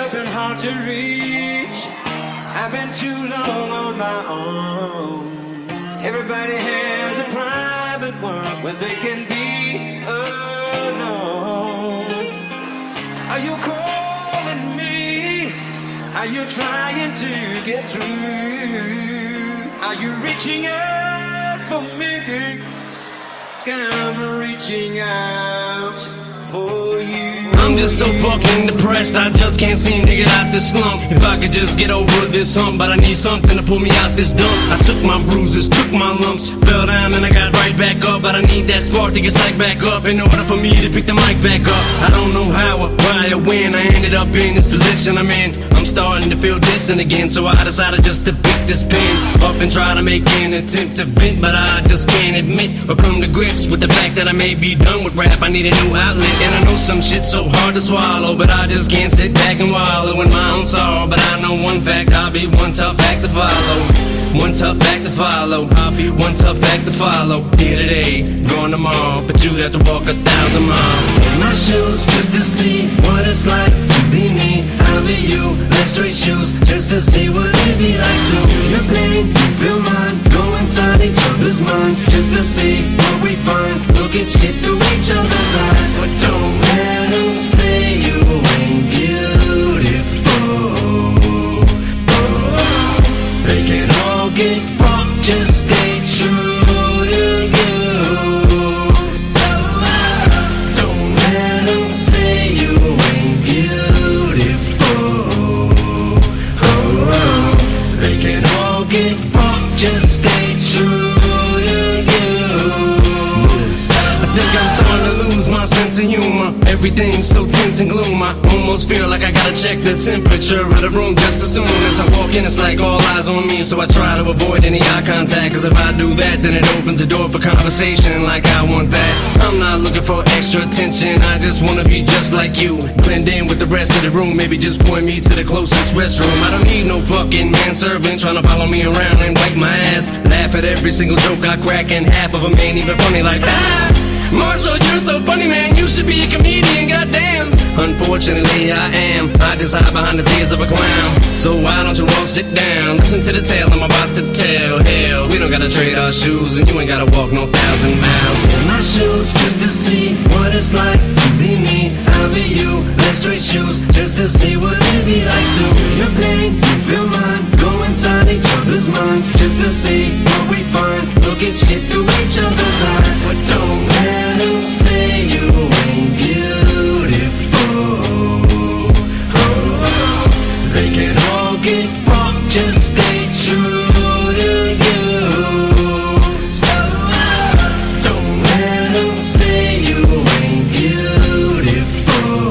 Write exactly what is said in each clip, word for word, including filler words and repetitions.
have been hard to reach. I've been too long on my own. Everybody has a private world where they can be alone. Are you calling me? Are you trying to get through? Are you reaching out for me? I'm reaching out for you. I'm just so fucking depressed, I just can't seem to get out this slump. If I could just get over this hump, but I need something to pull me out this dump. I took my bruises, took my lumps, fell down and I got right back up. But I need that spark to get psyched back up in order for me to pick the mic back up. I don't know how or why or when I ended up in this position I'm in. I'm starting to feel distant again, so I decided just to pick this pen up and try to make an attempt to vent. But I just can't admit or come to grips with the fact that I may be done with rap. I need a new outlet, and I know some shit's so hard to swallow, but I just can't sit back and wallow in my own sorrow. But I know one fact, I'll be one tough act to follow. One tough act to follow. I'll be one tough act to follow. Here today, gone tomorrow, but you'd have to walk a thousand miles in my shoes just to see what it's like to be me. I'll be you, like straight shoes, just to see what it'd be like to feel your pain, you feel mine. Go inside each other's minds just to see what we find. Look at shit through each other's eyes, but don't let them say you ain't beautiful. Oh, they can all get fucked, just stay true to you. So don't let them say you ain't beautiful. Oh, they can all get fucked, just stay true to you. I think I'm starting to lose my sense of humor. Everything's so tense and gloom. I almost feel like I gotta check the temperature of the room just as soon as I walk in. It's like all eyes on me, so I try to avoid any eye contact. Cause if I do that, then it opens the door for conversation like I want that. I'm not looking for extra attention, I just wanna be just like you. Blend in with the rest of the room, maybe just point me to the closest restroom. I don't need no fucking manservant trying to follow me around and wipe my ass. Laugh at every single joke I crack, and half of them ain't even funny like that. Marshall, you're so funny, man, you should be a comedian, goddamn. Unfortunately, I am. I just hide behind the tears of a clown. So why don't you all sit down? Listen to the tale I'm about to tell. Hell, we don't gotta trade our shoes, and you ain't gotta walk no thousand miles in my shoes just to see what it's like to be me. I'll be you, like straight shoes, just to see what it'd be like to feel your pain, you feel mine. Go inside each other's minds just to see what we find. Look at shit through each other's eyes, but don't let them say you ain't beautiful. Oh, they can all get fucked, just stay true to you. So don't let them say you ain't beautiful.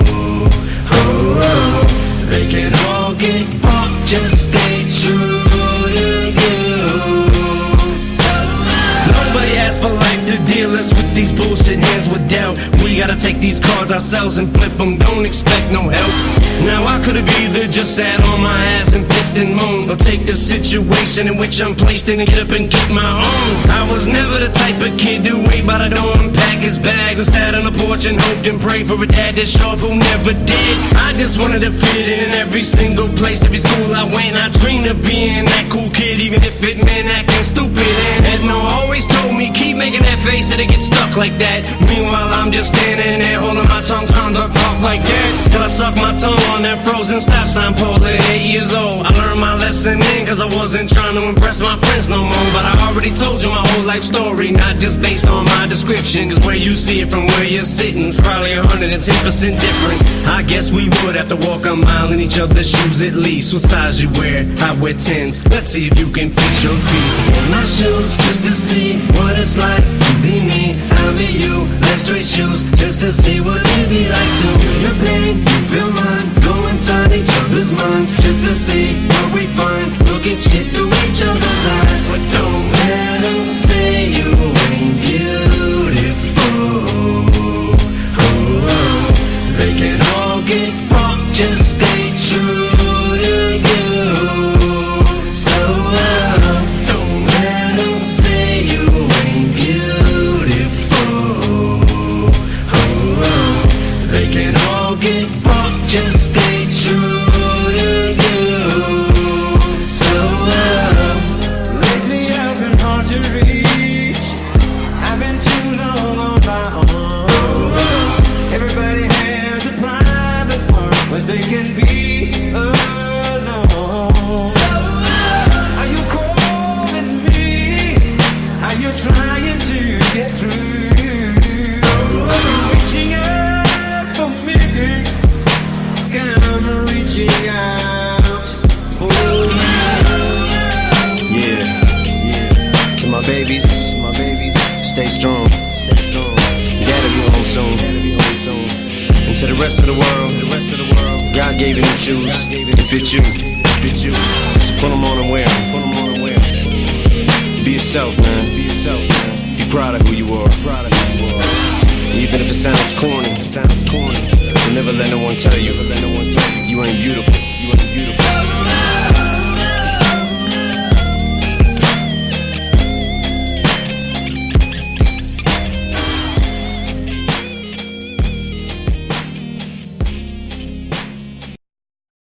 Oh, they can all get fucked, just stay true to you. So nobody asked for life to deal us with these bullshit hands with doubt. We gotta take these cards ourselves and flip them, don't expect no help. Now I could've either just sat on my ass and pissed and moaned, or take the situation in which I'm placed in and get up and get my own. I was never the type of kid to wait by the door and pack his bags, or sat on the porch and hoped and prayed for a dad that showed up who never did. I just wanted to fit in in every single place, every school I went. I dreamed of being that cool kid, even if it meant acting stupid. And Edna always told me, keep making that face, it'll get stuck like that. Meanwhile I'm just standing there holding my tongue, trying to talk like that, till I suck my tongue on that frozen stop sign pole at eight years old. I learned my lesson then, cause I wasn't trying to impress my friends no more. But I already told you my whole life story, not just based on my description. Cause where you see it from where you're sitting is probably one hundred ten percent different. I guess we would have to walk a mile in each other's shoes at least. What size you wear? I wear tens. Let's see if you can fit your feet in my shoes just to see what it's like to be me. I'll be you, like straight shoes, just to see what it'd be like to feel your pain, you feel mine. Go inside each other's minds just to see what we find. Look at shit through each other's eyes, but don't let them say you ain't beautiful. Oh, they can all get fucked, just stay true to you. So uh, don't let them say you ain't beautiful. Oh, they can all get fucked, just stay true. To the rest of the world, God gave you them shoes to fit you. So put them on and wear them. Be yourself, man. Be proud of who you are. Even if it sounds corny, don't never let no one tell you